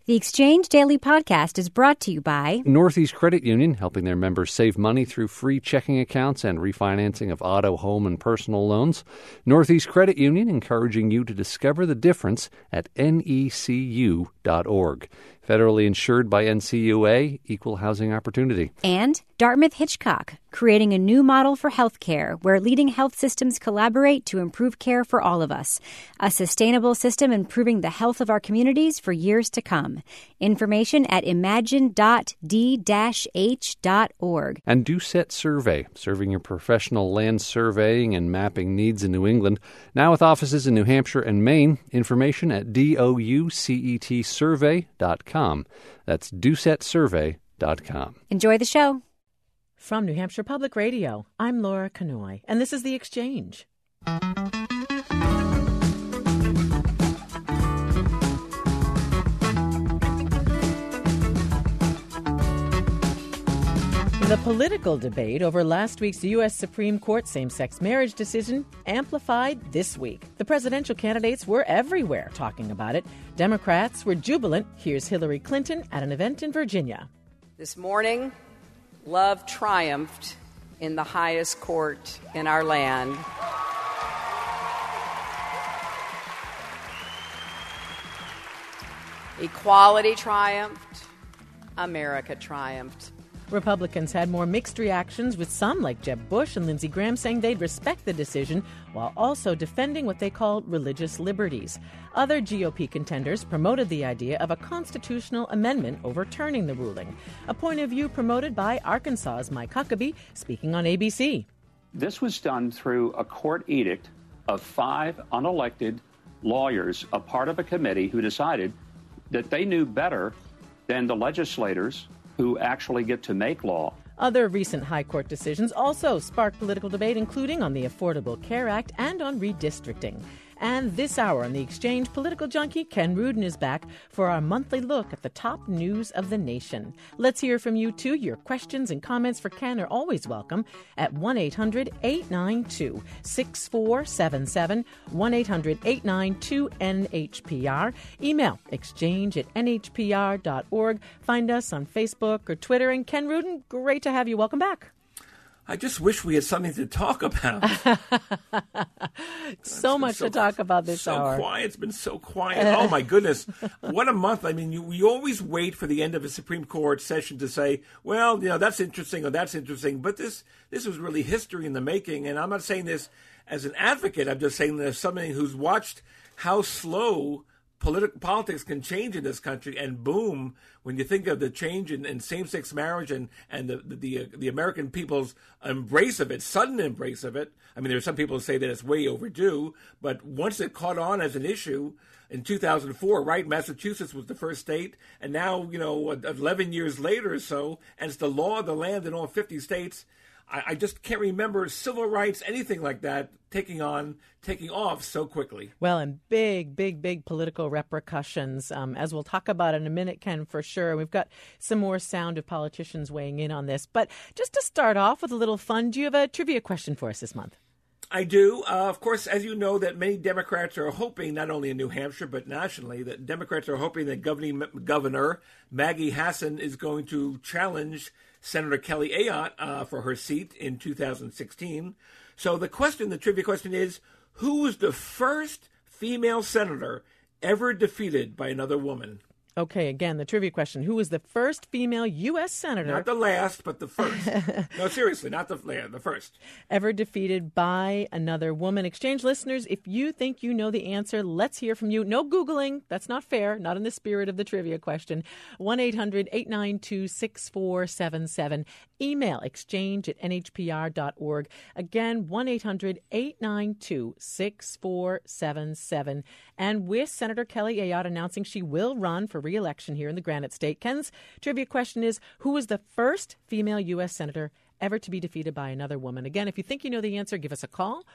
The Exchange Daily Podcast is brought to you by Northeast Credit Union, helping their members save money through free checking accounts and refinancing of auto, home, and personal loans. Northeast Credit Union, encouraging you to discover the difference at necu.org. Federally insured by NCUA, Equal Housing Opportunity. And Dartmouth Hitchcock, creating a new model for healthcare where leading health systems collaborate to improve care for all of us. A sustainable system improving the health of our communities for years to come. Information at imagine.d-h.org. And Doucette Survey, serving your professional land surveying and mapping needs in New England. Now with offices in New Hampshire and Maine. Information at doucetsurvey.com. That's doucetsurvey.com. Enjoy the show. From New Hampshire Public Radio, I'm Laura Kanoy, and this is The Exchange. The political debate over last week's U.S. Supreme Court same-sex marriage decision amplified this week. The presidential candidates were everywhere talking about it. Democrats were jubilant. Here's Hillary Clinton at an event in Virginia. This morning, love triumphed in the highest court in our land. Equality triumphed. America triumphed. Republicans had more mixed reactions, with some, like Jeb Bush and Lindsey Graham, saying they'd respect the decision while also defending what they called religious liberties. Other GOP contenders promoted the idea of a constitutional amendment overturning the ruling, a point of view promoted by Arkansas's Mike Huckabee, speaking on ABC. This was done through a court edict of 5 unelected lawyers, a part of a committee who decided that they knew better than the legislators who actually get to make law. Other recent high court decisions also sparked political debate, including on the Affordable Care Act and on redistricting. And this hour on The Exchange, political junkie Ken Rudin is back for our monthly look at the top news of the nation. Let's hear from you, too. Your questions and comments for Ken are always welcome at 1-800-892-6477, 1-800-892-NHPR. Email exchange@nhpr.org. Find us on Facebook or Twitter. And Ken Rudin, great to have you. Welcome back. I just wish we had something to talk about. So much to talk about this hour. So quiet. It's been so quiet. Oh, my goodness. What a month. I mean, you always wait for the end of a Supreme Court session to say, well, that's interesting or that's interesting. But this was really history in the making. And I'm not saying this as an advocate. I'm just saying this as somebody who's watched how slow politics can change in this country, and boom, when you think of the change in same-sex marriage and the American people's embrace of it, sudden embrace of it. I mean, there are some people who say that it's way overdue, but once it caught on as an issue in 2004, right, Massachusetts was the first state, and now, 11 years later or so, and it's the law of the land in all 50 states. I just can't remember civil rights, anything like that, taking off so quickly. Well, and big political repercussions, as we'll talk about in a minute, Ken, for sure. We've got some more sound of politicians weighing in on this. But just to start off with a little fun, do you have a trivia question for us this month? I do. Of course, as you know, that many Democrats are hoping, not only in New Hampshire, but nationally, that Democrats are hoping that Governor Maggie Hassan is going to challenge Senator Kelly Ayotte for her seat in 2016. So the trivia question is, who was the first female senator ever defeated by another woman? Okay, again, the trivia question. Who was the first female U.S. senator? Not the last, but the first. No, seriously, not the first. Ever defeated by another woman. Exchange listeners, if you think you know the answer, let's hear from you. No Googling. That's not fair. Not in the spirit of the trivia question. 1-800-892-6477. Email exchange@nhpr.org. Again, 1-800-892-6477. And with Senator Kelly Ayotte announcing she will run for re-election here in the Granite State, Ken's trivia question is, who was the first female U.S. senator ever to be defeated by another woman? Again, if you think you know the answer, give us a call,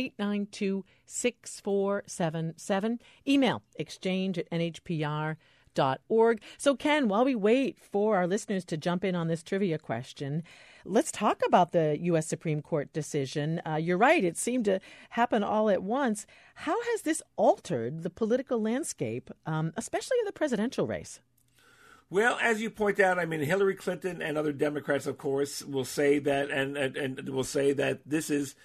1-800-892-6477. Email exchange@nhpr.org. ken.org. So, Ken, while we wait for our listeners to jump in on this trivia question, let's talk about the U.S. Supreme Court decision. You're right, it seemed to happen all at once. How has this altered the political landscape, especially in the presidential race? Well, as you point out, I mean, Hillary Clinton and other Democrats, of course, will say that, and will say that this is,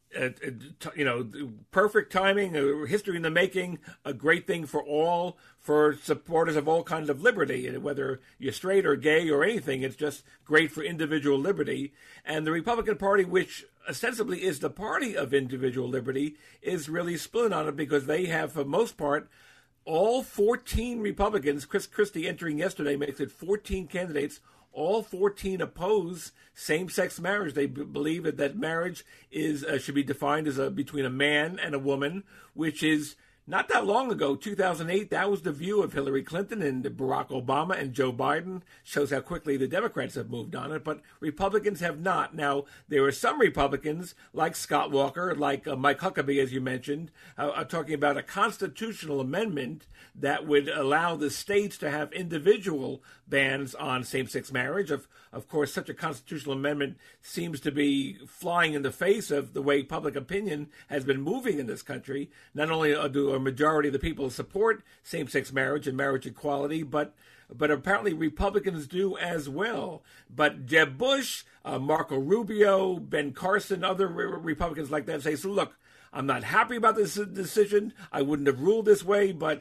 perfect timing, history in the making, a great thing for all, for supporters of all kinds of liberty, whether you're straight or gay or anything. It's just great for individual liberty. And the Republican Party, which ostensibly is the party of individual liberty, is really split on it because they have, for the most part, all 14 Republicans, Chris Christie entering yesterday makes it 14 candidates, all 14 oppose same-sex marriage. They believe that marriage should be defined as between a man and a woman, which is not that long ago, 2008, that was the view of Hillary Clinton and Barack Obama and Joe Biden. Shows how quickly the Democrats have moved on it, but Republicans have not. Now, there are some Republicans, like Scott Walker, like Mike Huckabee, as you mentioned, are talking about a constitutional amendment that would allow the states to have individual bans on same-sex marriage. Of course, such a constitutional amendment seems to be flying in the face of the way public opinion has been moving in this country. Not only do a majority of the people support same-sex marriage and marriage equality, but apparently Republicans do as well. But Jeb Bush, Marco Rubio, Ben Carson, other Republicans like that say, so look, I'm not happy about this decision. I wouldn't have ruled this way, but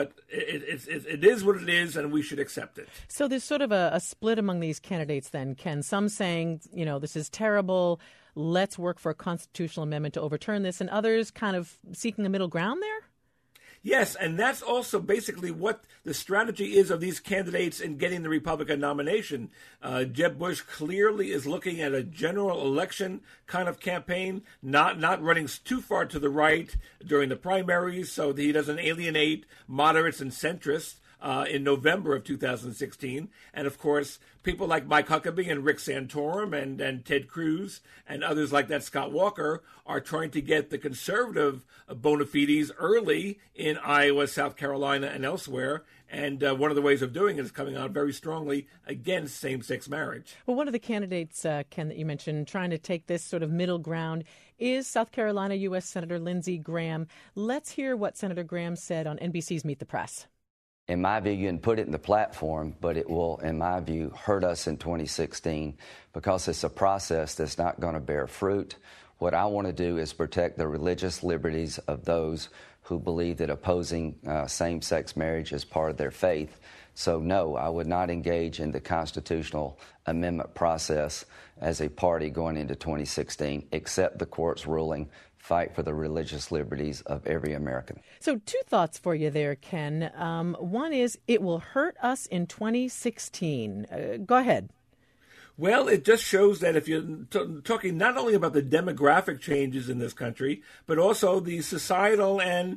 it is what it is, and we should accept it. So there's sort of a split among these candidates then, Ken. Some saying, this is terrible, let's work for a constitutional amendment to overturn this, and others kind of seeking a middle ground there? Yes, and that's also basically what the strategy is of these candidates in getting the Republican nomination. Jeb Bush clearly is looking at a general election kind of campaign, not running too far to the right during the primaries so that he doesn't alienate moderates and centrists in November of 2016. And, of course, people like Mike Huckabee and Rick Santorum and Ted Cruz and others like that, Scott Walker, are trying to get the conservative bona fides early in Iowa, South Carolina, and elsewhere. And one of the ways of doing it is coming out very strongly against same-sex marriage. Well, one of the candidates, Ken, that you mentioned, trying to take this sort of middle ground is South Carolina U.S. Senator Lindsey Graham. Let's hear what Senator Graham said on NBC's Meet the Press. In my view, you can put it in the platform, but it will, in my view, hurt us in 2016 because it's a process that's not going to bear fruit. What I want to do is protect the religious liberties of those who believe that opposing same-sex marriage is part of their faith. So, no, I would not engage in the constitutional amendment process as a party going into 2016, except the court's ruling fight for the religious liberties of every American. So 2 thoughts for you there, Ken. One is it will hurt us in 2016. Go ahead. Well, it just shows that if you're talking not only about the demographic changes in this country, but also the societal and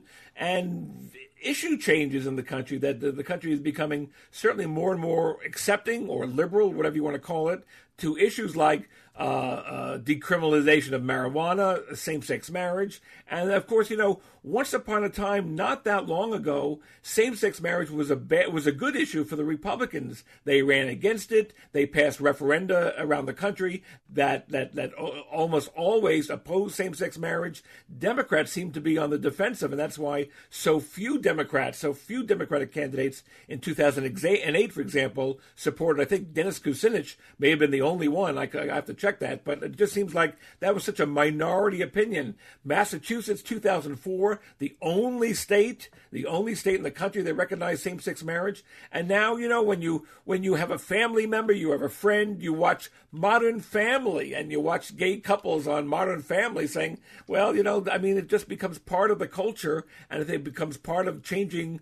issue changes in the country, that the country is becoming certainly more and more accepting or liberal, whatever you want to call it, to issues like decriminalization of marijuana, same-sex marriage. And, of course, once upon a time, not that long ago, same-sex marriage was a good issue for the Republicans. They ran against it. They passed referenda around the country that almost always opposed same-sex marriage. Democrats seem to be on the defensive, and that's why so few Democratic candidates in 2008, for example, supported, I think Dennis Kucinich may have been the only one. I have to check that, but it just seems like that was such a minority opinion. Massachusetts, 2004, the only state in the country that recognized same-sex marriage. And now, when you have a family member, you have a friend, you watch Modern Family, and you watch gay couples on Modern Family saying, well, it just becomes part of the culture, and it becomes part of changing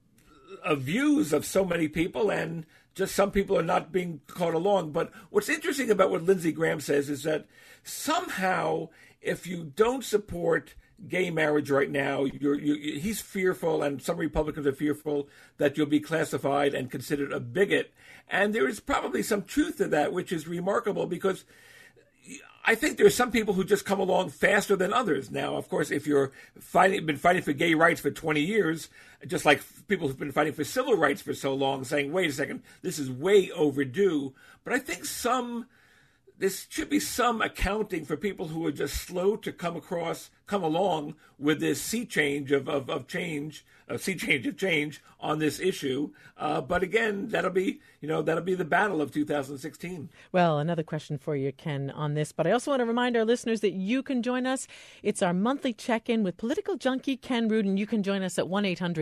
views of so many people, and just some people are not being caught along. But what's interesting about what Lindsey Graham says is that somehow, if you don't support gay marriage right now, he's fearful, and some Republicans are fearful that you'll be classified and considered a bigot. And there is probably some truth to that, which is remarkable, because I think there's some people who just come along faster than others. Now, of course, if you're been fighting for gay rights for 20 years, just like people who've been fighting for civil rights for so long, saying, wait a second, this is way overdue. But I think there should be some accounting for people who are just slow to come along with this sea change of change on this issue. But again, that'll be the battle of 2016. Well, another question for you, Ken, on this. But I also want to remind our listeners that you can join us. It's our monthly check-in with political junkie Ken Rudin. You can join us at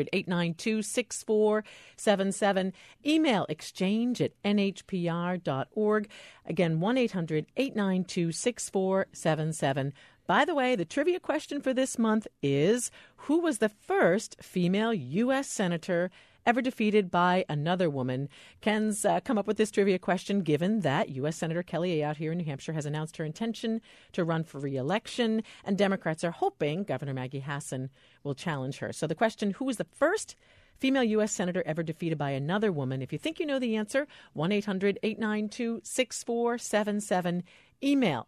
1-800-892-6477. Email exchange@nhpr.org. Again, 1-800-892-6477. By the way, the trivia question for this month is, who was the first female U.S. Senator ever defeated by another woman? Ken's come up with this trivia question given that U.S. Senator Kelly Ayotte here in New Hampshire has announced her intention to run for re-election, and Democrats are hoping Governor Maggie Hassan will challenge her. So the question, who was the first female U.S. Senator ever defeated by another woman? If you think you know the answer, 1-800-892-6477. Email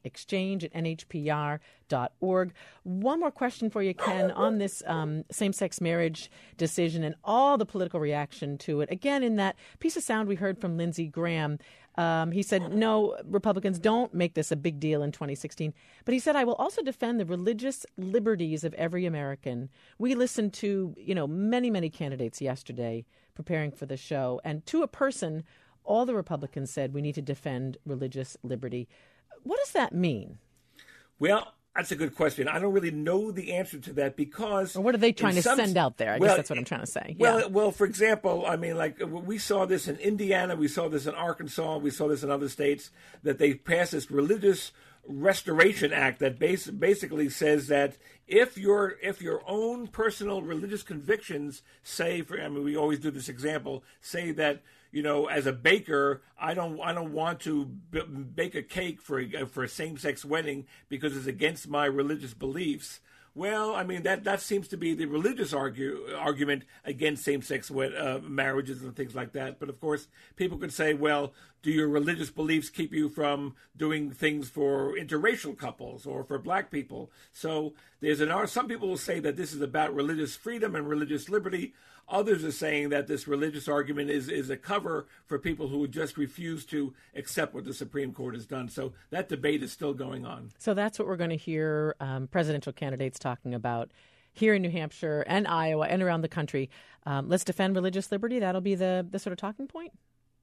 exchange@nhpr.org. One more question for you, Ken, on this same-sex marriage decision and all the political reaction to it. Again, in that piece of sound we heard from Lindsey Graham, he said, no, Republicans don't make this a big deal in 2016. But he said, I will also defend the religious liberties of every American. We listened to, many, many candidates yesterday preparing for the show. And to a person, all the Republicans said we need to defend religious liberty. What does that mean? Well, that's a good question. I don't really know the answer to that because... Or what are they trying to send out there? I guess that's what I'm trying to say. Well, for example, we saw this in Indiana, we saw this in Arkansas, we saw this in other states, that they passed this Religious Restoration Act that basically says that if your own personal religious convictions say, we always do this example, say that, as a baker, I don't want to bake a cake for a same-sex wedding because it's against my religious beliefs. Well, that seems to be the religious argument against same-sex marriages and things like that. But of course, people could say, well, do your religious beliefs keep you from doing things for interracial couples or for black people? So some people will say that this is about religious freedom and religious liberty. Others are saying that this religious argument is a cover for people who would just refuse to accept what the Supreme Court has done. So that debate is still going on. So that's what we're going to hear presidential candidates talking about here in New Hampshire and Iowa and around the country. Let's defend religious liberty. That'll be the sort of talking point?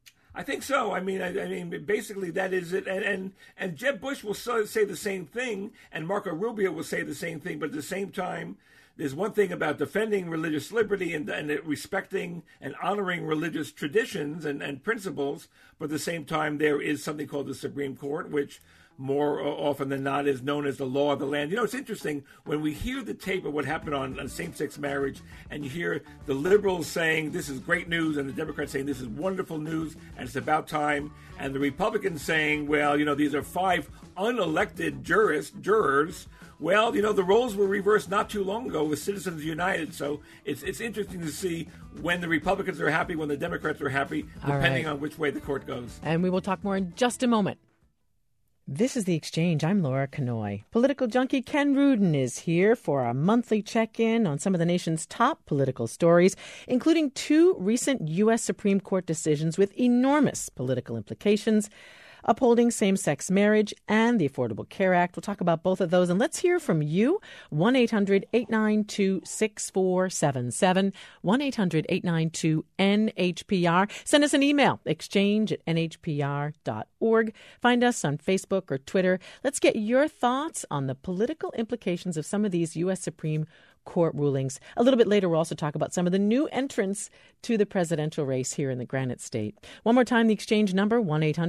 I think so. Basically that is it. And Jeb Bush will say the same thing, and Marco Rubio will say the same thing. But at the same time, there's one thing about defending religious liberty and respecting and honoring religious traditions and principles. But at the same time, there is something called the Supreme Court, which more often than not is known as the law of the land. It's interesting when we hear the tape of what happened on same-sex marriage, and you hear the liberals saying this is great news and the Democrats saying this is wonderful news and it's about time, and the Republicans saying, well, these are 5 unelected jurors. Well, the roles were reversed not too long ago with Citizens United. So it's interesting to see when the Republicans are happy, when the Democrats are happy, depending on which way the court goes. And we will talk more in just a moment. This is The Exchange. I'm Laura Kanoy. Political junkie Ken Rudin is here for our monthly check-in on some of the nation's top political stories, including 2 recent U.S. Supreme Court decisions with enormous political implications, upholding same-sex marriage and the Affordable Care Act. We'll talk about both of those. And let's hear from you. 1-800-892-6477. 1-800-892-NHPR. Send us an email, exchange@nhpr.org. Find us on Facebook or Twitter. Let's get your thoughts on the political implications of some of these U.S. Supreme Court rulings. A little bit later, we'll also talk about some of the new entrants to the presidential race here in the Granite State. One more time, the exchange number,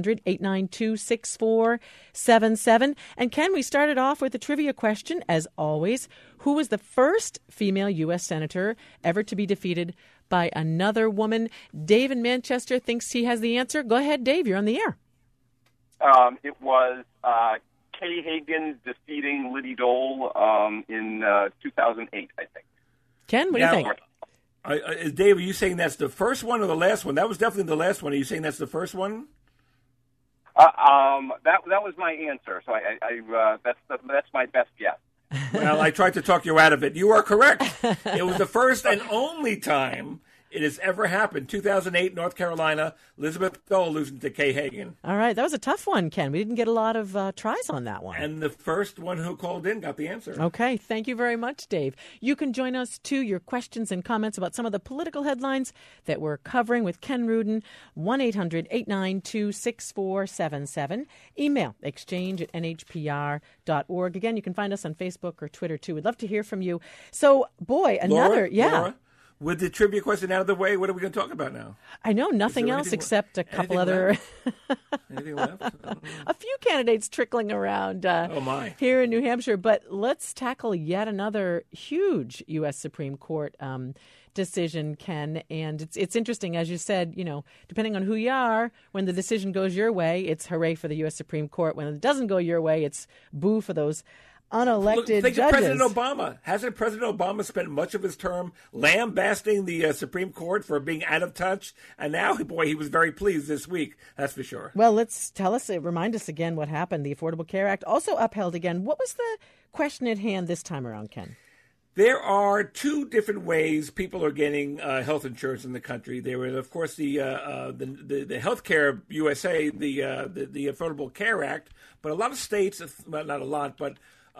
1-800-892-6477. And Ken, we started off with a trivia question, as always. Who was the first female U.S. Senator ever to be defeated by another woman? Dave in Manchester thinks he has the answer. Go ahead, Dave. You're on the air. It was Kay Hagan defeating Liddy Dole in 2008, I think. Ken, what do you think? Dave, are you saying that's the first one or the last one? That was definitely the last one. Are you saying that's the first one? That was my answer. So that's my best guess. Well, I tried to talk you out of it. You are correct. It was the first and only time it has ever happened. 2008, North Carolina, Elizabeth Dole losing to Kay Hagan. All right. That was a tough one, Ken. We didn't get a lot of tries on that one. And the first one who called in got the answer. Okay. Thank you very much, Dave. You can join us, too, your questions and comments about some of the political headlines that we're covering with Ken Rudin, 1-800-892-6477. Email exchange@nhpr.org. Again, you can find us on Facebook or Twitter, too. We'd love to hear from you. So, boy, another, Laura, with the trivia question out of the way, what are we going to talk about now? I know nothing else except a couple other... Anything left? A few candidates trickling around here in New Hampshire. But let's tackle yet another huge U.S. Supreme Court decision, Ken. And it's interesting, as you said, depending on who you are, when the decision goes your way, it's hooray for the U.S. Supreme Court. When it doesn't go your way, it's boo for those unelected think judges. of President Obama. Hasn't President Obama spent much of his term lambasting the Supreme Court for being out of touch? And now, boy, he was very pleased this week. That's for sure. Well, remind us again what happened. The Affordable Care Act also upheld again. What was the question at hand this time around, Ken? There are two different ways people are getting health insurance in the country. There is, of course, the Healthcare USA, the Affordable Care Act, but a lot of states, well, not a lot, but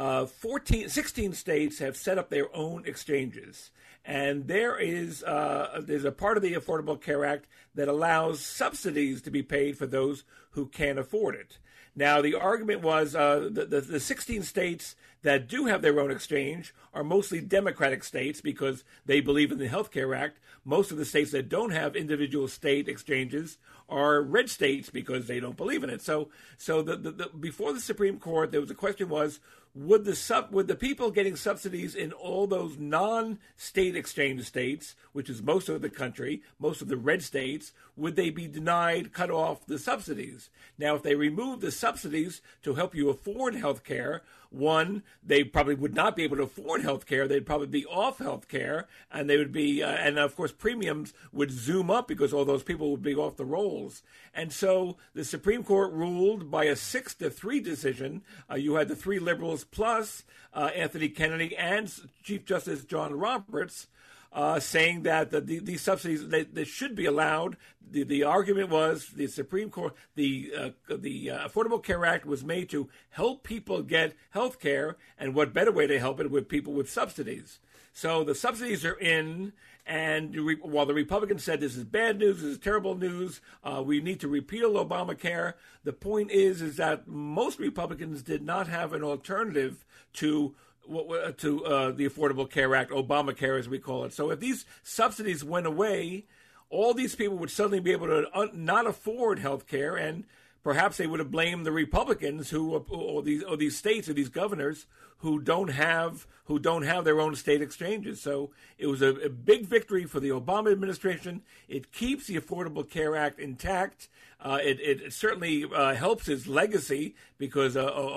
16 states have set up their own exchanges. And there's a part of the Affordable Care Act that allows subsidies to be paid for those who can't afford it. Now, the argument was the 16 states that do have their own exchange are mostly Democratic states because they believe in the Health Care Act. Most of the states that don't have individual state exchanges are red states because they don't believe in it. So before the Supreme Court, there was a question was, would the people getting subsidies in all those non-state exchange states, which is most of the country, most of the red states, would they be denied, cut off the subsidies? Now, if they remove the subsidies to help you afford health care, one, they probably would not be able to afford health care. They'd probably be off health care, and they would be, and of course, premiums would zoom up because all those people would be off the rolls. And so the Supreme Court ruled by a 6-3 decision. You had the three liberals plus Anthony Kennedy and Chief Justice John Roberts saying that these subsidies they should be allowed. The argument was the Supreme Court, the Affordable Care Act was made to help people get health care, and what better way to help it with people with subsidies? So the subsidies are in, and while the Republicans said this is bad news, this is terrible news, we need to repeal Obamacare, the point is that most Republicans did not have an alternative to the Affordable Care Act, Obamacare as we call it. So if these subsidies went away, all these people would suddenly be able to not afford health care, and perhaps they would have blamed the Republicans or these states or these governors who don't have their own state exchanges. So it was a big victory for the Obama administration. It keeps the Affordable Care Act intact. It certainly helps his legacy because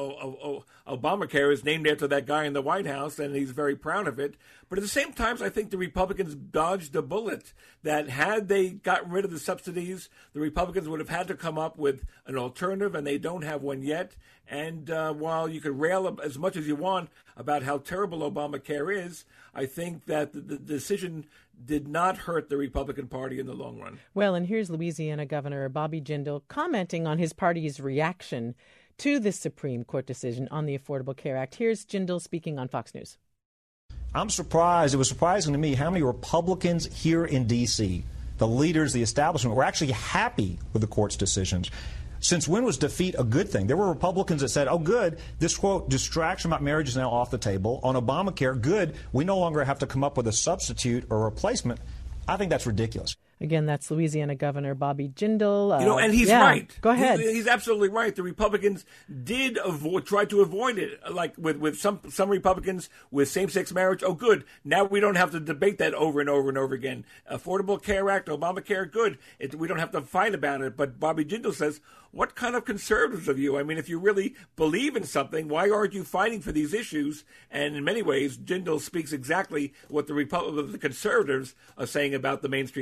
Obamacare is named after that guy in the White House, and he's very proud of it. But at the same time, I think the Republicans dodged a bullet that had they gotten rid of the subsidies, the Republicans would have had to come up with an alternative, and they don't have one yet. And while you can rail as much as you want about how terrible Obamacare is, I think that the decision did not hurt the Republican Party in the long run. Well, and here's Louisiana Governor Bobby Jindal commenting on his party's reaction to this Supreme Court decision on the Affordable Care Act. Here's Jindal speaking on Fox News. I'm surprised. It was surprising to me how many Republicans here in D.C., the leaders, the establishment, were actually happy with the court's decisions. Since when was defeat a good thing? There were Republicans that said, oh, good, this, quote, distraction about marriage is now off the table. On Obamacare, good, we no longer have to come up with a substitute or replacement. I think that's ridiculous. Again, that's Louisiana Governor Bobby Jindal. And he's right. Go ahead. He's absolutely right. The Republicans did try to avoid it, like with some Republicans with same-sex marriage. Oh, good. Now we don't have to debate that over and over and over again. Affordable Care Act, Obamacare, good. We don't have to fight about it. But Bobby Jindal says, what kind of conservatives are you? I mean, if you really believe in something, why aren't you fighting for these issues? And in many ways, Jindal speaks exactly what the conservatives are saying about the mainstream Republicans.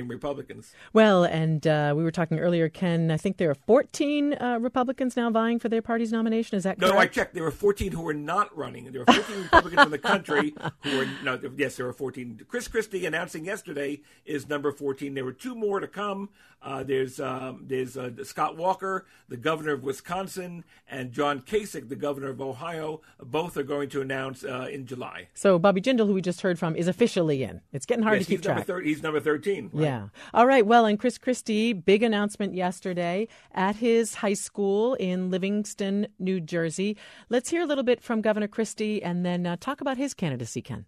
Republicans. Well, and we were talking earlier, Ken, I think there are 14 Republicans now vying for their party's nomination. Is that correct? No, I checked. There were 14 who were not running. There were 14 Republicans in the country who were, yes, there were 14. Chris Christie announcing yesterday is number 14. There were two more to come. There's Scott Walker, the governor of Wisconsin, and John Kasich, the governor of Ohio. Both are going to announce in July. So Bobby Jindal, who we just heard from, is officially in. It's getting hard to keep track. He's number 13. Right? Yeah. All right. Well, and Chris Christie, big announcement yesterday at his high school in Livingston, New Jersey. Let's hear a little bit from Governor Christie and then talk about his candidacy, Ken.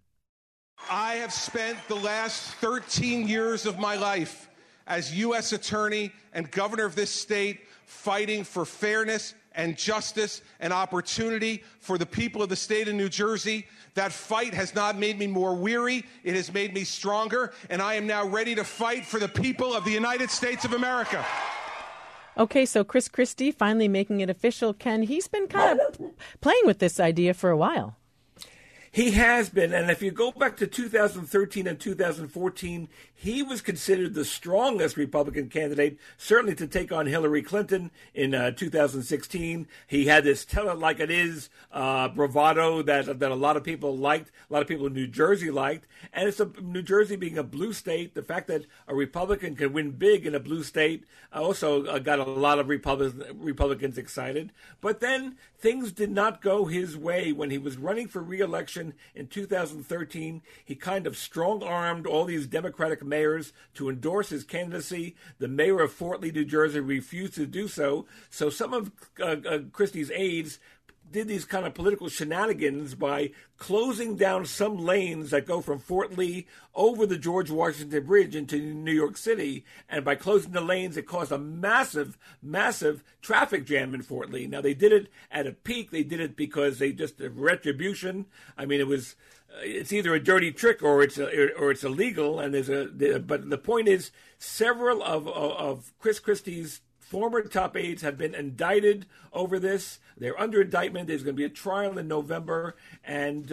I have spent the last 13 years of my life as U.S. Attorney and Governor of this state fighting for fairness and justice and opportunity for the people of the state of New Jersey. That fight has not made me more weary. It has made me stronger, and I am now ready to fight for the people of the United States of America. Okay, so Chris Christie finally making it official. Ken, he's been kind of playing with this idea for a while. He has been, and if you go back to 2013 and 2014, he was considered the strongest Republican candidate, certainly to take on Hillary Clinton in 2016. He had this tell it like it is bravado that a lot of people liked, a lot of people in New Jersey liked, and it's New Jersey being a blue state, the fact that a Republican can win big in a blue state also got a lot of Republicans excited. But then things did not go his way when he was running for re-election in 2013. He kind of strong-armed all these Democratic mayors to endorse his candidacy. The mayor of Fort Lee, New Jersey, refused to do so. So some of Christie's aides did these kind of political shenanigans by closing down some lanes that go from Fort Lee over the George Washington Bridge into New York City. And by closing the lanes, it caused a massive, massive traffic jam in Fort Lee. Now, they did it at a peak. They did it because they just retribution. I mean, it's either a dirty trick or it's illegal. And but the point is, several of Chris Christie's former top aides have been indicted over this. They're under indictment. There's going to be a trial in November. And,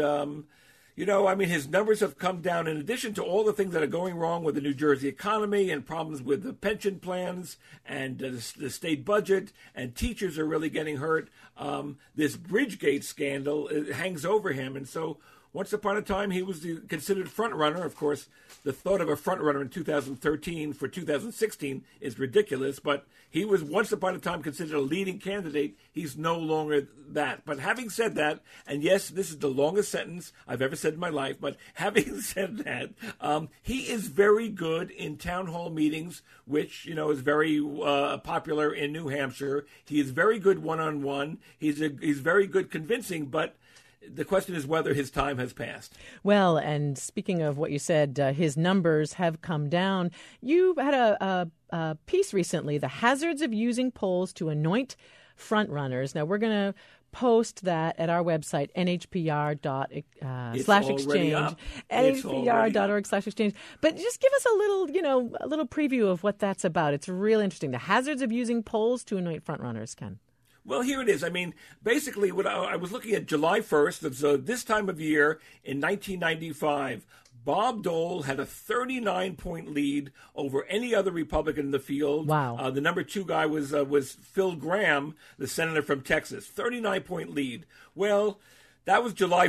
his numbers have come down. In addition to all the things that are going wrong with the New Jersey economy and problems with the pension plans and the state budget, and teachers are really getting hurt, this Bridgegate scandal hangs over him. And so once upon a time, he was considered front runner. Of course, the thought of a front runner in 2013 for 2016 is ridiculous, but he was once upon a time considered a leading candidate. He's no longer that. But having said that, and yes, this is the longest sentence I've ever said in my life, but having said that, he is very good in town hall meetings, which, is very popular in New Hampshire. He is very good one-on-one. He's very good convincing, but the question is whether his time has passed. Well, and speaking of what you said, his numbers have come down. You had a piece recently, The Hazards of Using Polls to Anoint Frontrunners. Now, we're going to post that at our website, nhpr./exchange, nhpr.org/exchange. But just give us a little preview of what that's about. It's real interesting. The Hazards of Using Polls to Anoint Frontrunners, Ken. Well, here it is. I mean, basically, what I was looking at July 1st, so this time of year in 1995, Bob Dole had a 39-point lead over any other Republican in the field. Wow. The number two guy was Phil Gramm, the senator from Texas, 39-point lead. Well, that was July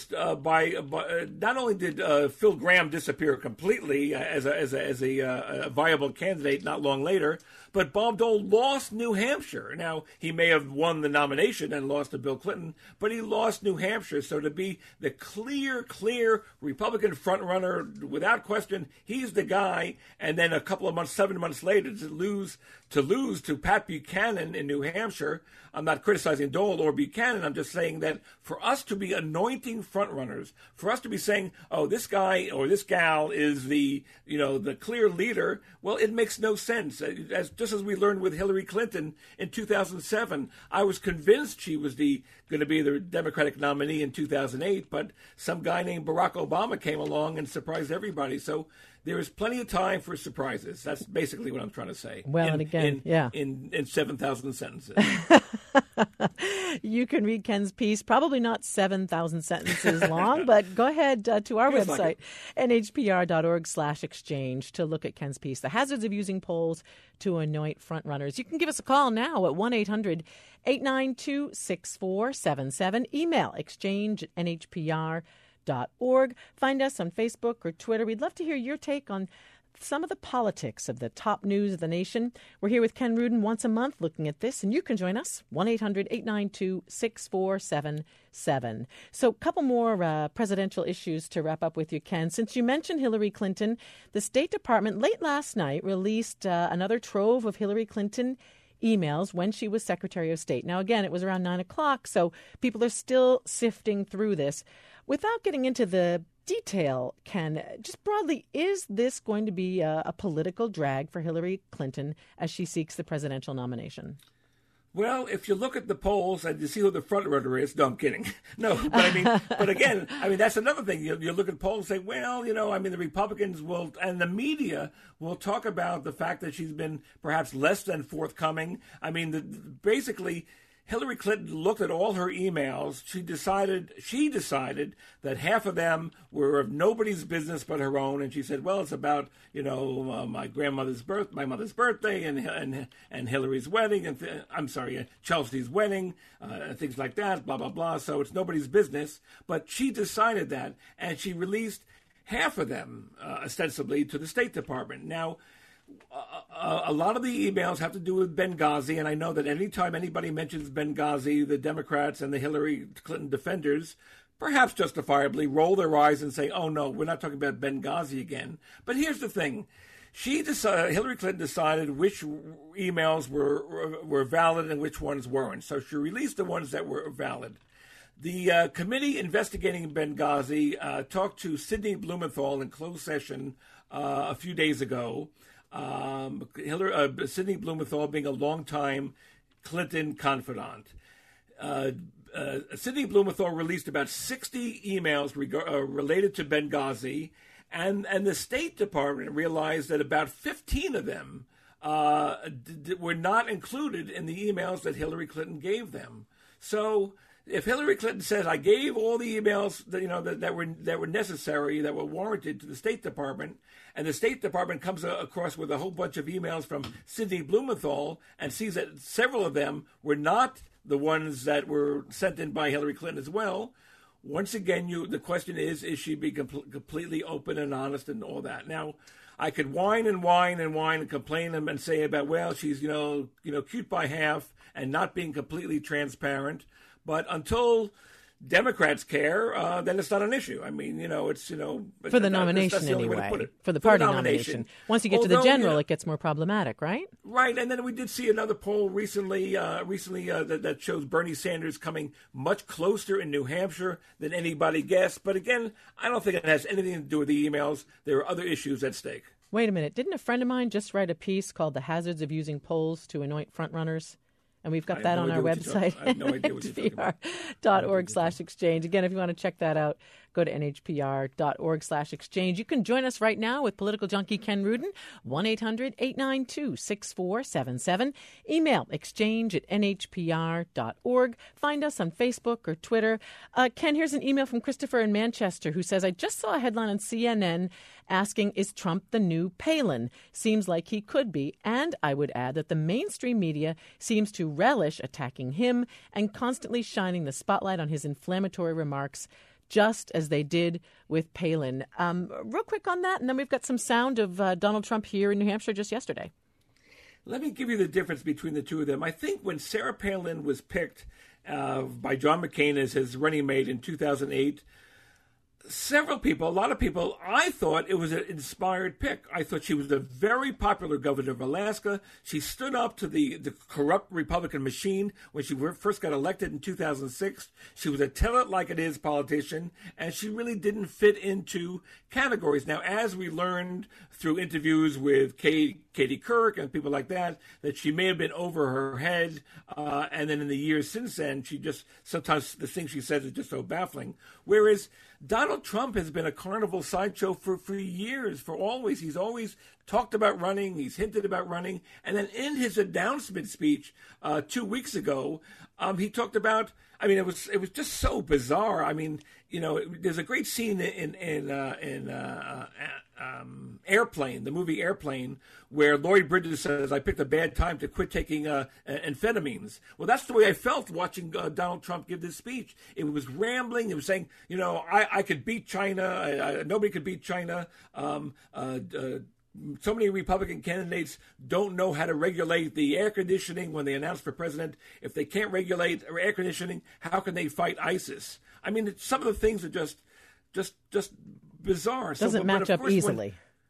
1st. Not only did Phil Gramm disappear completely as a viable candidate not long later, but Bob Dole lost New Hampshire. Now, he may have won the nomination and lost to Bill Clinton, but he lost New Hampshire. So to be the clear Republican frontrunner, without question, he's the guy. And then a couple of months, 7 months later, to lose to Pat Buchanan in New Hampshire. I'm not criticizing Dole or Buchanan. I'm just saying that for us to be anointing frontrunners, for us to be saying, oh, this guy or this gal is the clear leader, well, it makes no sense. Just as we learned with Hillary Clinton in 2007, I was convinced she was going to be the Democratic nominee in 2008, but some guy named Barack Obama came along and surprised everybody. So there is plenty of time for surprises. That's basically what I'm trying to say. Well, and again, in 7,000 sentences. You can read Ken's piece, probably not 7,000 sentences long, but go ahead to our website, nhpr.org/exchange, to look at Ken's piece, The Hazards of Using Polls to Anoint Frontrunners. You can give us a call now at 1-800-892-6477. Email exchange@nhpr.org. Find us on Facebook or Twitter. We'd love to hear your take on some of the politics of the top news of the nation. We're here with Ken Rudin once a month looking at this, and you can join us, 1-800-892-6477. So a couple more presidential issues to wrap up with you, Ken. Since you mentioned Hillary Clinton, the State Department late last night released another trove of Hillary Clinton emails when she was Secretary of State. Now, again, it was around 9 o'clock, so people are still sifting through this. Without getting into the detail, Ken, just broadly, is this going to be a political drag for Hillary Clinton as she seeks the presidential nomination? Well, if you look at the polls and you see who the front runner is, no, I'm kidding. No, but again, that's another thing. You look at polls and say, well, the Republicans will, and the media will talk about the fact that she's been perhaps less than forthcoming. Basically, Hillary Clinton looked at all her emails. She decided that half of them were of nobody's business but her own, and she said, "Well, it's about my mother's birthday, and Hillary's wedding, and Chelsea's wedding, things like that, blah blah blah." So it's nobody's business. But she decided that, and she released half of them ostensibly to the State Department. Now, a lot of the emails have to do with Benghazi, and I know that anytime anybody mentions Benghazi, the Democrats and the Hillary Clinton defenders, perhaps justifiably, roll their eyes and say, oh, no, we're not talking about Benghazi again. But here's the thing. Hillary Clinton decided which emails were valid and which ones weren't. So she released the ones that were valid. The committee investigating Benghazi talked to Sidney Blumenthal in closed session a few days ago. Sidney Blumenthal being a longtime Clinton confidant. Sidney Blumenthal released about 60 emails related to Benghazi, and the State Department realized that about 15 of them were not included in the emails that Hillary Clinton gave them. So if Hillary Clinton says, I gave all the emails that were necessary, that were warranted to the State Department, and the State Department comes across with a whole bunch of emails from Sidney Blumenthal and sees that several of them were not the ones that were sent in by Hillary Clinton as well, once again, the question is she being completely open and honest and all that? Now, I could whine and complain and say about, well, she's, cute by half and not being completely transparent. But until Democrats care, then it's not an issue. It's, for the nomination that's the only way to anyway, put it. For the party nomination. Once you get to the general, it gets more problematic, right? Right, and then we did see another poll recently that shows Bernie Sanders coming much closer in New Hampshire than anybody guessed. But again, I don't think it has anything to do with the emails. There are other issues at stake. Wait a minute. Didn't a friend of mine just write a piece called The Hazards of Using Polls to Anoint Frontrunners? And we've got that on our website, nhpr.org/exchange. Again, if you want to check that out, go to nhpr.org/exchange. You can join us right now with political junkie Ken Rudin, 1-800-892-6477. Email exchange@nhpr.org. Find us on Facebook or Twitter. Ken, here's an email from Christopher in Manchester who says, I just saw a headline on CNN asking, is Trump the new Palin? Seems like he could be. And I would add that the mainstream media seems to relish attacking him and constantly shining the spotlight on his inflammatory remarks, just as they did with Palin. Real quick on that, and then we've got some sound of Donald Trump here in New Hampshire just yesterday. Let me give you the difference between the two of them. I think when Sarah Palin was picked by John McCain as his running mate in 2008, a lot of people, I thought it was an inspired pick. I thought she was a very popular governor of Alaska. She stood up to the corrupt Republican machine when she first got elected in 2006. She was a tell-it-like-it-is politician, and she really didn't fit into categories. Now, as we learned through interviews with Katie Couric and people like that she may have been over her head, and then in the years since then, sometimes the things she says is just so baffling. Whereas Donald Trump has been a carnival sideshow for years, for always. He's always talked about running. He's hinted about running. And then in his announcement speech 2 weeks ago, he talked about, I mean, it was just so bizarre. I mean, you know, there's a great scene in Airplane, the movie Airplane, where Lloyd Bridges says, "I picked a bad time to quit taking amphetamines." Well, that's the way I felt watching Donald Trump give this speech. It was rambling. It was saying, you know, I could beat China. Nobody could beat China. So many Republican candidates don't know how to regulate the air conditioning when they announce for president. If they can't regulate air conditioning, how can they fight ISIS? I mean, some of the things are just bizarre. Doesn't match up easily.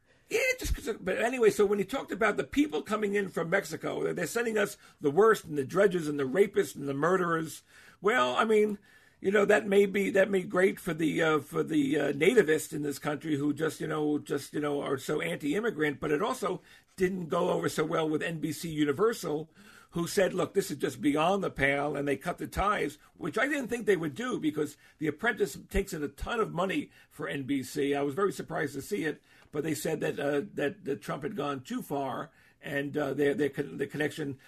But anyway, so when he talked about the people coming in from Mexico, they're sending us the worst and the dredges and the rapists and the murderers. Well, I mean, you know, that may be great for the nativists in this country who just are so anti-immigrant, but it also didn't go over so well with NBC Universal, who said, look, this is just beyond the pale, and they cut the ties, which I didn't think they would do because The Apprentice takes in a ton of money for NBC. I was very surprised to see it, but they said that Trump had gone too far, and their connections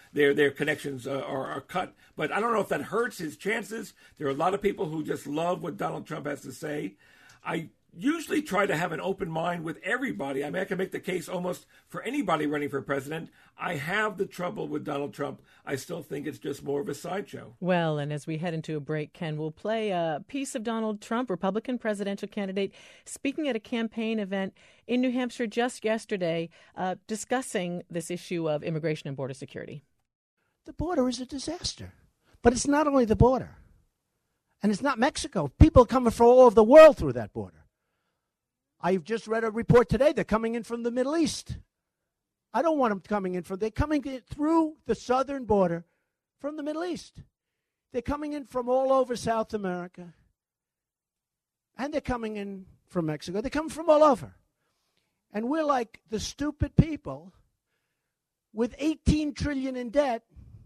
are cut. But I don't know if that hurts his chances. There are a lot of people who just love what Donald Trump has to say. I usually try to have an open mind with everybody. I mean, I can make the case almost for anybody running for president. I have the trouble with Donald Trump. I still think it's just more of a sideshow. Well, and as we head into a break, Ken, we'll play a piece of Donald Trump, Republican presidential candidate, speaking at a campaign event in New Hampshire just yesterday, discussing this issue of immigration and border security. The border is a disaster. But it's not only the border. And it's not Mexico. People coming from all over the world through that border. I've just read a report today. They're coming in from the Middle East. I don't want them coming in they're coming in through the southern border from the Middle East. They're coming in from all over South America. And they're coming in from Mexico. They're coming from all over. And we're like the stupid people with $18 trillion in debt.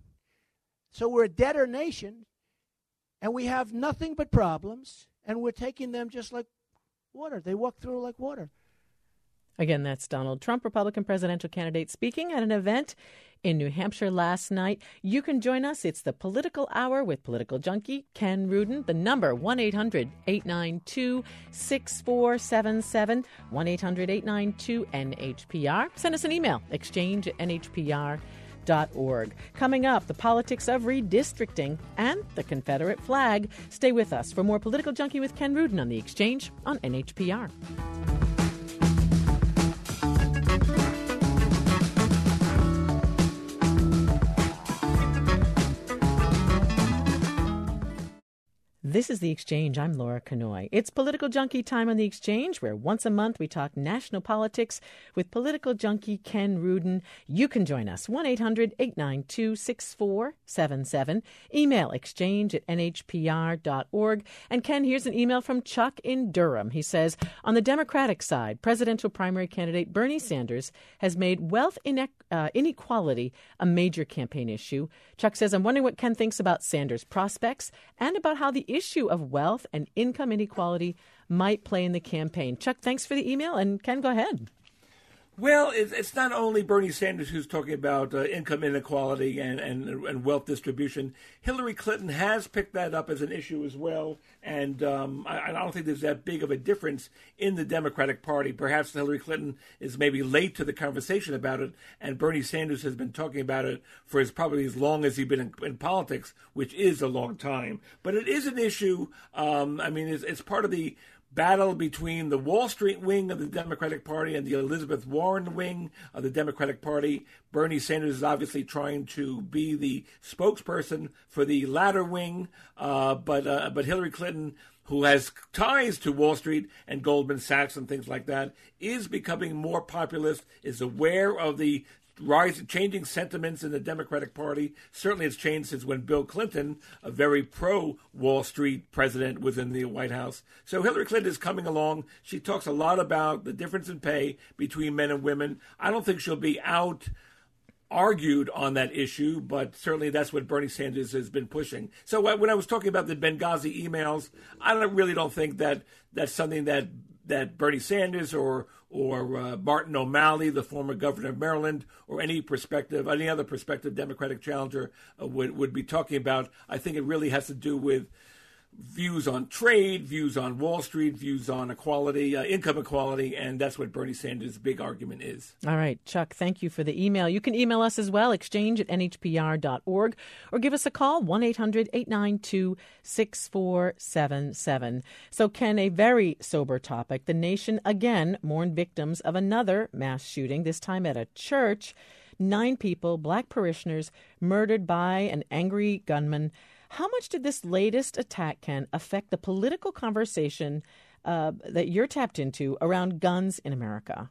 So we're a debtor nation. And we have nothing but problems. And we're taking them just like water. They walk through like water. Again, that's Donald Trump, Republican presidential candidate, speaking at an event in New Hampshire last night. You can join us. It's the Political Hour with political junkie Ken Rudin. The number, 1-800-892-6477, 1-800-892-NHPR. Send us an email, exchange@nhpr.org. Coming up, the politics of redistricting and the Confederate flag. Stay with us for more Political Junkie with Ken Rudin on The Exchange on NHPR. This is The Exchange. I'm Laura Kanoy. It's Political Junkie time on The Exchange, where once a month we talk national politics with political junkie Ken Rudin. You can join us, 1-800-892-6477. Email exchange@nhpr.org. And Ken, here's an email from Chuck in Durham. He says, on the Democratic side, presidential primary candidate Bernie Sanders has made wealth inequality a major campaign issue. Chuck says, I'm wondering what Ken thinks about Sanders' prospects and about how the issue of wealth and income inequality might play in the campaign. Chuck, thanks for the email. And Ken, go ahead. Well, it's not only Bernie Sanders who's talking about income inequality and wealth distribution. Hillary Clinton has picked that up as an issue as well, and I don't think there's that big of a difference in the Democratic Party. Perhaps Hillary Clinton is maybe late to the conversation about it, and Bernie Sanders has been talking about it for probably as long as he's been in politics, which is a long time. But it is an issue. It's part of the battle between the Wall Street wing of the Democratic Party and the Elizabeth Warren wing of the Democratic Party. Bernie Sanders is obviously trying to be the spokesperson for the latter wing, but Hillary Clinton, who has ties to Wall Street and Goldman Sachs and things like that, is becoming more populist, is aware of the changing sentiments in the Democratic Party. Certainly it's changed since when Bill Clinton, a very pro-Wall Street president, was in the White House. So Hillary Clinton is coming along. She talks a lot about the difference in pay between men and women. I don't think she'll be out argued on that issue, but certainly that's what Bernie Sanders has been pushing. So when I was talking about the Benghazi emails, I really don't think that that's something that Bernie Sanders or Martin O'Malley, the former governor of Maryland, or any other prospective Democratic challenger would be talking about. I think it really has to do with views on trade, views on Wall Street, views on equality, income equality, and that's what Bernie Sanders' big argument is. All right, Chuck, thank you for the email. You can email us as well, exchange@nhpr.org, or give us a call, 1-800-892-6477. So, Ken, a very sober topic. The nation again mourned victims of another mass shooting, this time at a church. 9 people, black parishioners, murdered by an angry gunman. How much did this latest attack, Ken, affect the political conversation that you're tapped into around guns in America?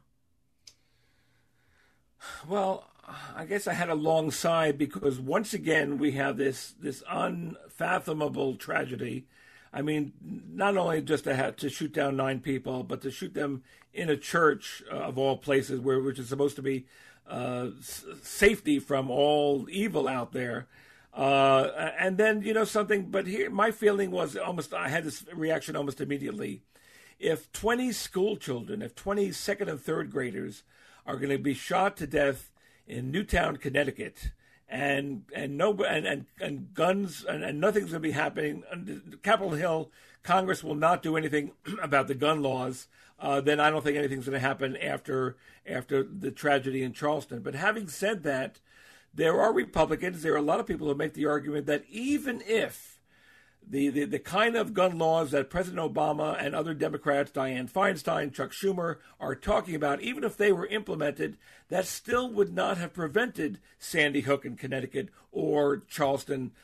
Well, I guess I had a long sigh because once again we have this unfathomable tragedy. I mean, not only just to shoot down 9 people, but to shoot them in a church of all places, which is supposed to be safety from all evil out there. And then, something, but here, my feeling was I had this reaction almost immediately. If 20 school children, if 20 second and third graders are going to be shot to death in Newtown, Connecticut, and guns, and nothing's going to be happening, Capitol Hill, Congress will not do anything about the gun laws, then I don't think anything's going to happen after the tragedy in Charleston. But having said that, there are Republicans, there are a lot of people who make the argument that even if the kind of gun laws that President Obama and other Democrats, Dianne Feinstein, Chuck Schumer, are talking about, even if they were implemented, that still would not have prevented Sandy Hook in Connecticut or Charleston,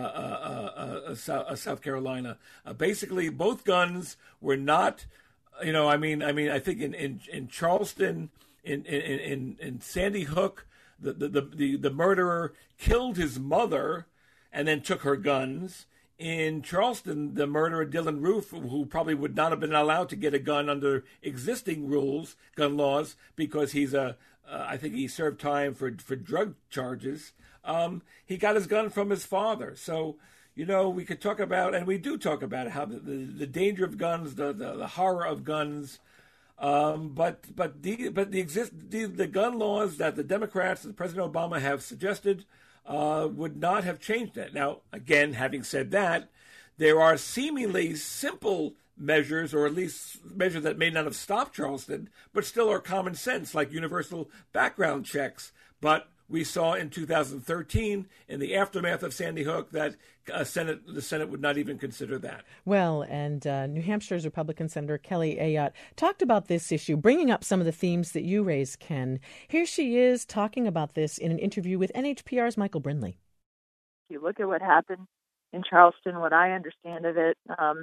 South Carolina. Basically, both guns were not, I think in Charleston, in Sandy Hook, the murderer killed his mother and then took her guns. In Charleston, the murderer, Dylan Roof, who probably would not have been allowed to get a gun under existing gun laws, because I think he served time for drug charges. He got his gun from his father. So, we could talk about, and we do talk about how the danger of guns, the horror of guns. But the gun laws that the Democrats and President Obama have suggested would not have changed that. Now, again, having said that, there are seemingly simple measures, or at least measures that may not have stopped Charleston, but still are common sense, like universal background checks. But we saw in 2013, in the aftermath of Sandy Hook, that the Senate would not even consider that. Well, and New Hampshire's Republican Senator Kelly Ayotte talked about this issue, bringing up some of the themes that you raised, Ken. Here she is talking about this in an interview with NHPR's Michael Brindley. If you look at what happened in Charleston, what I understand of it,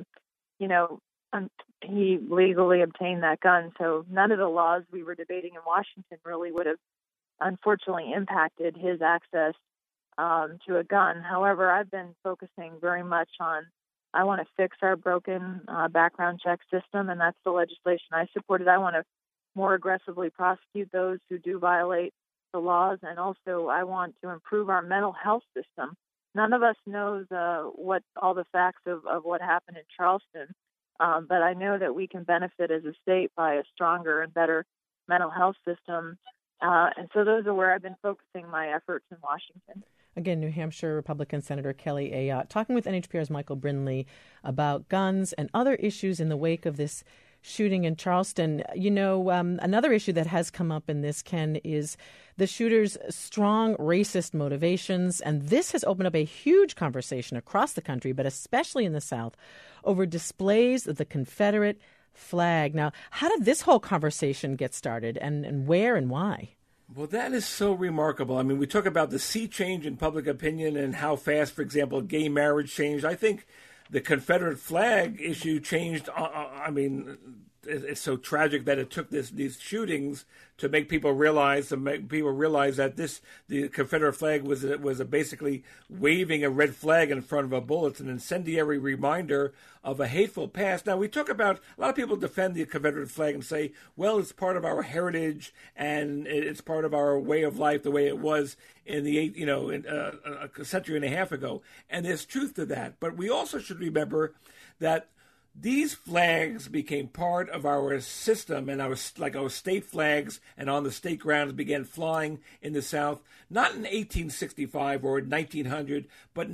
he legally obtained that gun, so none of the laws we were debating in Washington really would have unfortunately impacted his access to a gun. However, I've been focusing very much on, I want to fix our broken background check system, and that's the legislation I supported. I want to more aggressively prosecute those who do violate the laws, and also I want to improve our mental health system. None of us knows what all the facts of what happened in Charleston, but I know that we can benefit as a state by a stronger and better mental health system. And so those are where I've been focusing my efforts in Washington. Again, New Hampshire Republican Senator Kelly Ayotte talking with NHPR's Michael Brindley about guns and other issues in the wake of this shooting in Charleston. Another issue that has come up in this, Ken, is the shooter's strong racist motivations. And this has opened up a huge conversation across the country, but especially in the South, over displays of the Confederate flag. Now, how did this whole conversation get started, and where and why? Well, that is so remarkable. I mean, we talk about the sea change in public opinion and how fast, for example, gay marriage changed. I think the Confederate flag issue changed, it's so tragic that it took these shootings to make people realize that the Confederate flag was basically waving a red flag in front of a bullet. It's an incendiary reminder of a hateful past. Now, we talk about, a lot of people defend the Confederate flag and say, well, it's part of our heritage and it's part of our way of life, the way it was in a century and a half ago. And there's truth to that. But we also should remember that these flags became part of our system, and our state flags and on the state grounds began flying in the South, not in 1865 or 1900, but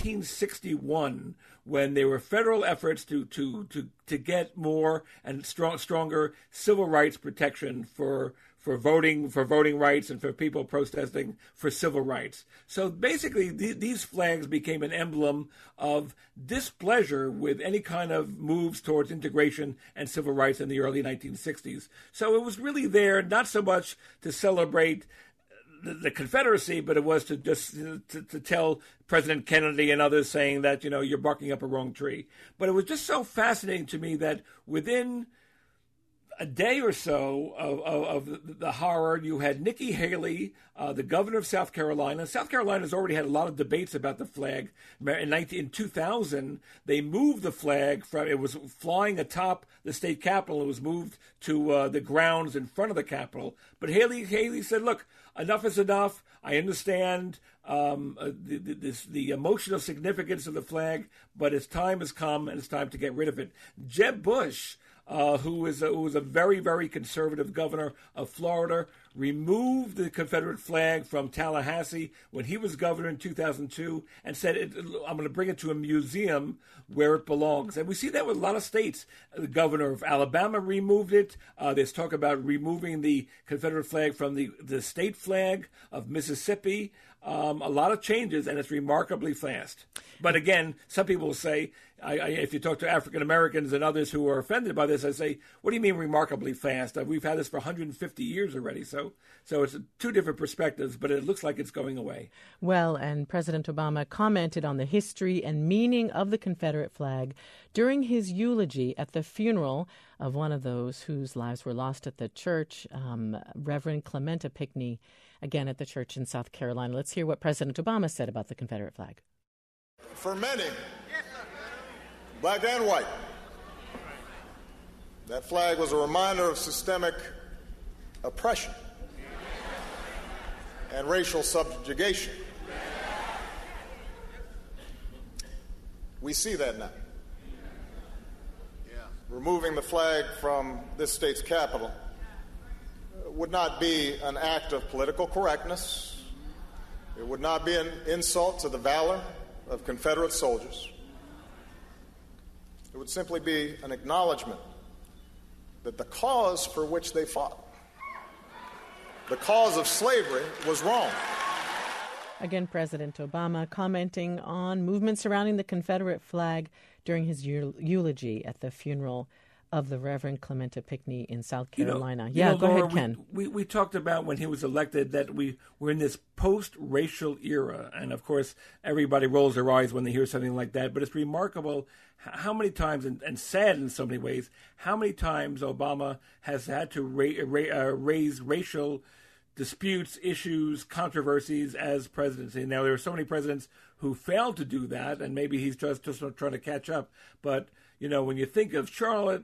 1961, when there were federal efforts to get more and stronger civil rights protection for voting rights and for people protesting for civil rights. So basically, these flags became an emblem of displeasure with any kind of moves towards integration and civil rights in the early 1960s. So it was really there not so much to celebrate the Confederacy, but it was to just to tell President Kennedy and others saying that, you're barking up a wrong tree. But it was just so fascinating to me that within a day or so of the horror, you had Nikki Haley, the governor of South Carolina. South Carolina's already had a lot of debates about the flag. In 2000, they moved the flag it was flying atop the state capitol. It was moved to the grounds in front of the Capitol. But Haley said, look, enough is enough. I understand the emotional significance of the flag, but its time has come and it's time to get rid of it. Jeb Bush, who was a very, very conservative governor of Florida, removed the Confederate flag from Tallahassee when he was governor in 2002 and said, I'm going to bring it to a museum where it belongs. And we see that with a lot of states. The governor of Alabama removed it. There's talk about removing the Confederate flag from the state flag of Mississippi. A lot of changes, and it's remarkably fast. But again, some people will say, if you talk to African Americans and others who are offended by this, I say, what do you mean remarkably fast? We've had this for 150 years already. So it's two different perspectives, but it looks like it's going away. Well, and President Obama commented on the history and meaning of the Confederate flag during his eulogy at the funeral of one of those whose lives were lost at the church, Reverend Clementa Pinckney, again at the church in South Carolina. Let's hear what President Obama said about the Confederate flag. For many, black and white, that flag was a reminder of systemic oppression and racial subjugation. We see that now. Removing the flag from this state's capital would not be an act of political correctness. It would not be an insult to the valor of Confederate soldiers. It would simply be an acknowledgement that the cause for which they fought, the cause of slavery, was wrong. Again, President Obama commenting on movements surrounding the Confederate flag during his eulogy at the funeral of the Reverend Clementa Pinckney in South Carolina. Go Laura, ahead, Ken. We talked about when he was elected that we're in this post-racial era. And, of course, everybody rolls their eyes when they hear something like that. But it's remarkable how many times, and sad in so many ways, how many times Obama has had to raise racial disputes, issues, controversies as presidency. Now, there are so many presidents who failed to do that, and maybe he's just trying to catch up. But when you think of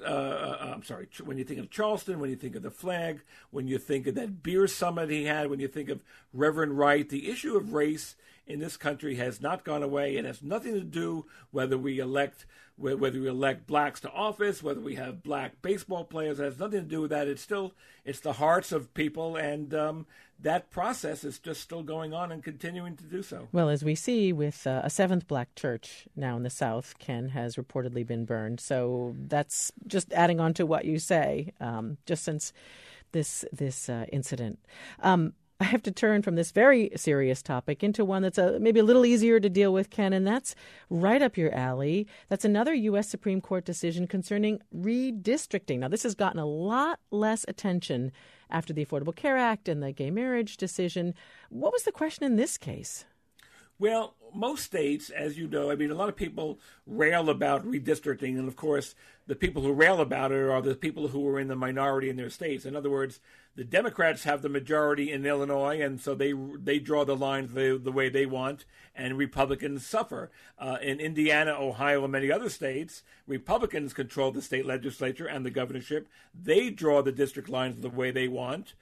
when you think of Charleston, when you think of the flag, when you think of that beer summit he had, when you think of Reverend Wright, the issue of race in this country has not gone away. It has nothing to do whether we elect blacks to office, whether we have black baseball players. It has nothing to do with that. It's the hearts of people, and that process is just still going on and continuing to do so. Well, as we see with a seventh black church now in the South, Ken, has reportedly been burned. So that's just adding on to what you say, just since this incident. I have to turn from this very serious topic into one that's maybe a little easier to deal with, Ken, and that's right up your alley. That's another U.S. Supreme Court decision concerning redistricting. Now, this has gotten a lot less attention after the Affordable Care Act and the gay marriage decision. What was the question in this case? Well, most states, as you know, I mean, a lot of people rail about redistricting, and of course, the people who rail about it are the people who are in the minority in their states. In other words, the Democrats have the majority in Illinois, and so they draw the lines the way they want, and Republicans suffer. In Indiana, Ohio, and many other states, Republicans control the state legislature and the governorship. They draw the district lines the way they want,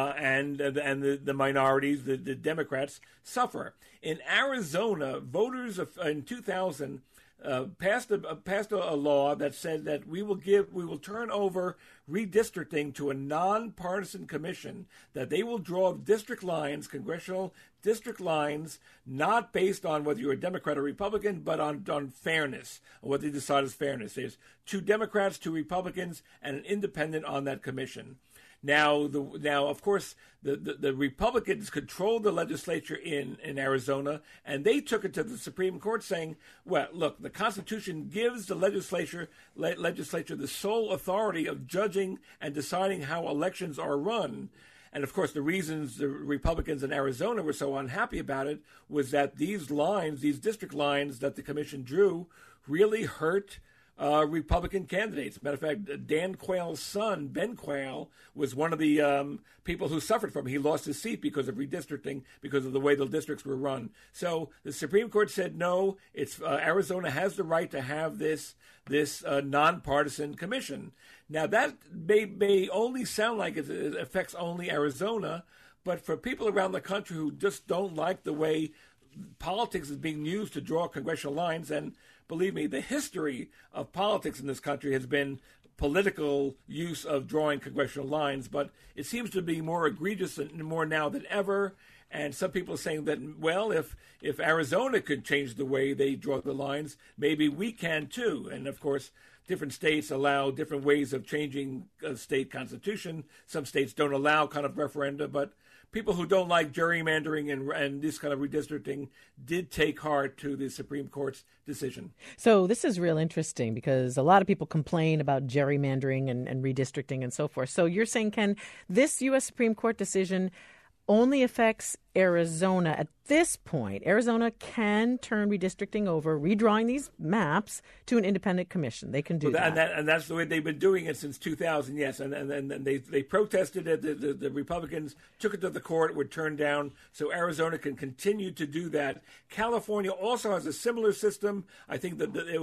and the minorities, the Democrats, suffer. In Arizona, voters in 2000 passed a law that said that we will turn over redistricting to a nonpartisan commission, that they will draw district lines, congressional district lines, not based on whether you're a Democrat or Republican, but on fairness, or what they decide is fairness. There's 2 Democrats, 2 Republicans, and an independent on that commission. Now, of course, the Republicans controlled the legislature in Arizona, and they took it to the Supreme Court saying, well, look, the Constitution gives the legislature the sole authority of judging and deciding how elections are run. And, of course, the reasons the Republicans in Arizona were so unhappy about it was that these district lines that the commission drew, really hurt Republican candidates. Matter of fact, Dan Quayle's son, Ben Quayle, was one of the people who suffered from it. He lost his seat because of redistricting, because of the way the districts were run. So the Supreme Court said, no, Arizona has the right to have this nonpartisan commission. Now, that may only sound like it affects only Arizona, but for people around the country who just don't like the way politics is being used to draw congressional lines, and believe me, the history of politics in this country has been political use of drawing congressional lines, but it seems to be more egregious and more now than ever. And some people are saying that, well, if Arizona could change the way they draw the lines, maybe we can too. And of course, different states allow different ways of changing a state constitution. Some states don't allow kind of referenda, but people who don't like gerrymandering and this kind of redistricting did take heart to the Supreme Court's decision. So this is real interesting because a lot of people complain about gerrymandering and redistricting and so forth. So you're saying, Ken, this U.S. Supreme Court decision only affects Arizona. At this point, Arizona can turn redistricting over, redrawing these maps, to an independent commission. They can do that. And that's the way they've been doing it since 2000, yes. And they protested it. The Republicans took it to the court, were turned down, so Arizona can continue to do that. California also has a similar system. I think that it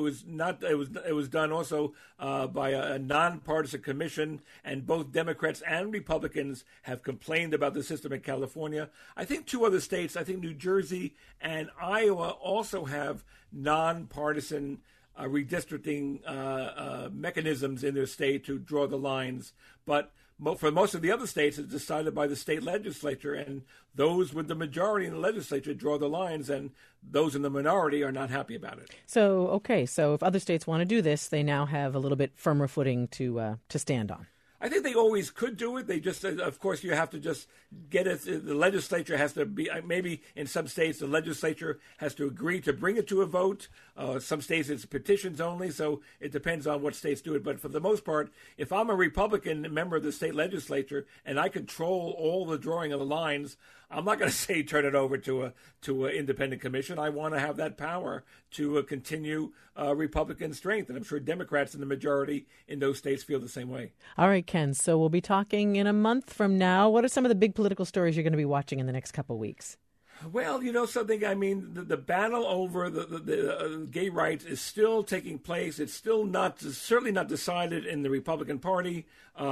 was done also by a nonpartisan commission, and both Democrats and Republicans have complained about the system in California. I think 2 other states, I think New Jersey and Iowa, also have nonpartisan redistricting mechanisms in their state to draw the lines. But for most of the other states, it's decided by the state legislature, and those with the majority in the legislature draw the lines, and those in the minority are not happy about it. So if other states want to do this, they now have a little bit firmer footing to stand on. I think they always could do it. They just, of course, you have to just get it. The legislature has to be, maybe in some states, the legislature has to agree to bring it to a vote. Some states it's petitions only, so it depends on what states do it. But for the most part, if I'm a Republican member of the state legislature and I control all the drawing of the lines, I'm not going to say turn it over to an independent commission. I want to have that power to continue Republican strength, and I'm sure Democrats in the majority in those states feel the same way. All right, Ken. So we'll be talking in a month from now. What are some of the big political stories you're going to be watching in the next couple of weeks? Well, you know something, I mean, the battle over the gay rights is still taking place. It's still certainly not decided in the Republican Party.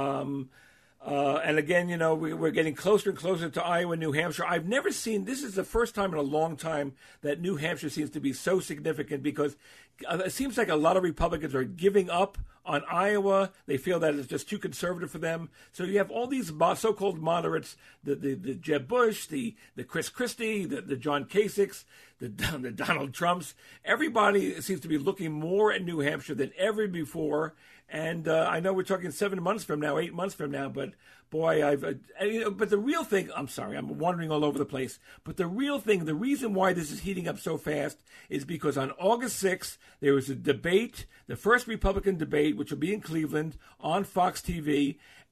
And again, you know, we're getting closer and closer to Iowa and New Hampshire. I've never seen, this is the first time in a long time that New Hampshire seems to be so significant, because it seems like a lot of Republicans are giving up on Iowa. They feel that it's just too conservative for them. So you have all these so-called moderates, the Jeb Bush, the Chris Christie, the John Kasichs, the Donald Trumps. Everybody seems to be looking more at New Hampshire than ever before. And I know we're talking 7 months from now, 8 months from now, but boy, but the real thing, I'm sorry, I'm wandering all over the place, but the real thing, the reason why this is heating up so fast is because on August 6th, there was a debate, the first Republican debate, which will be in Cleveland on Fox TV,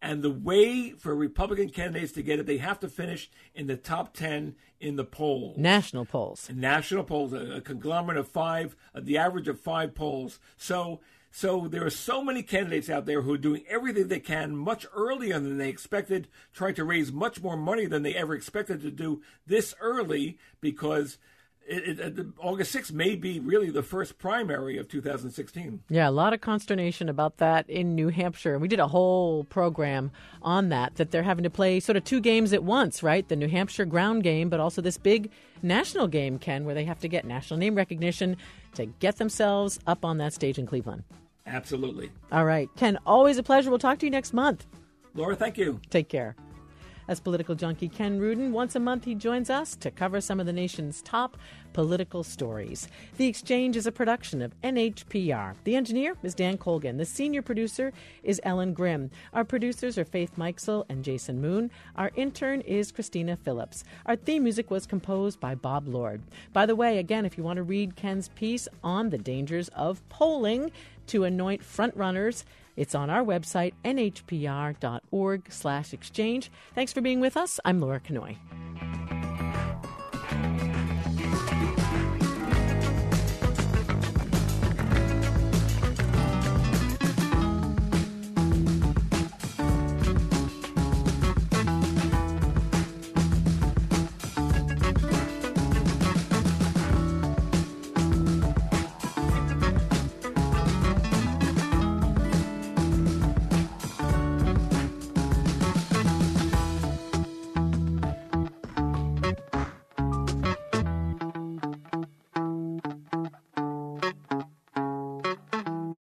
And the way for Republican candidates to get it, they have to finish in the top 10 in the polls. National polls. National polls, a conglomerate of 5, the average of 5 polls. So there are so many candidates out there who are doing everything they can much earlier than they expected, trying to raise much more money than they ever expected to do this early, because August 6th may be really the first primary of 2016. Yeah, a lot of consternation about that in New Hampshire. We did a whole program on that they're having to play sort of 2 games at once, right? The New Hampshire ground game, but also this big national game, Ken, where they have to get national name recognition to get themselves up on that stage in Cleveland. Absolutely. All right. Ken, always a pleasure. We'll talk to you next month. Laura, thank you. Take care. As political junkie Ken Rudin, once a month he joins us to cover some of the nation's top political stories. The Exchange is a production of NHPR. The engineer is Dan Colgan. The senior producer is Ellen Grimm. Our producers are Faith Meixel and Jason Moon. Our intern is Christina Phillips. Our theme music was composed by Bob Lord. By the way, again, if you want to read Ken's piece on the dangers of polling to anoint frontrunners, it's on our website, nhpr.org/exchange. Thanks for being with us. I'm Laura Kanoy.